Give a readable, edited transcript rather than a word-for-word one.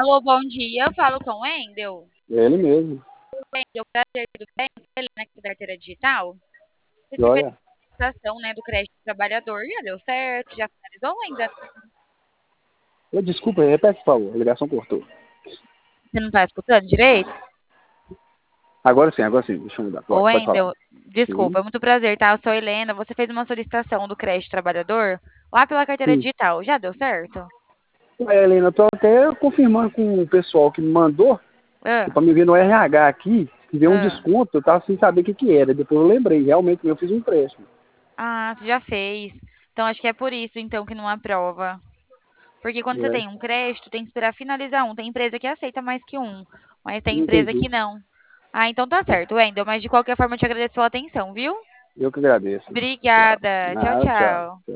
Alô, bom dia. Eu falo com o Wendel. Ele mesmo. Wendel, prazer, tudo bem? Ele na carteira digital. Você fez Joia. a licitação, né, do crédito do trabalhador. Já deu certo? Já finalizou ainda? Desculpa, repete, por favor. A ligação cortou. Você não está escutando direito? Agora sim. Deixa eu mudar. Ô, Pode falar. Wendel, desculpa, Sim. é muito prazer, tá? Eu sou a Helena. Você fez uma solicitação do crédito trabalhador lá pela carteira Sim. digital. Já deu certo? Helena, eu tô até confirmando com o pessoal que me mandou, Ah, para me ver no RH aqui, que veio um ah. desconto, eu tava sem saber o que que era. Depois eu lembrei, realmente eu fiz um empréstimo. Ah, você já fez. Então acho que é por isso, então, que não aprova. Porque quando você É, tem um crédito, tem que esperar finalizar um. Tem empresa que aceita mais que um, mas tem empresa entendi. que não. Ah, então tá certo, Wendel. Mas de qualquer forma, eu te agradeço pela atenção, viu? Eu que agradeço. Tchau. Obrigada. Tchau, Tchau. tchau.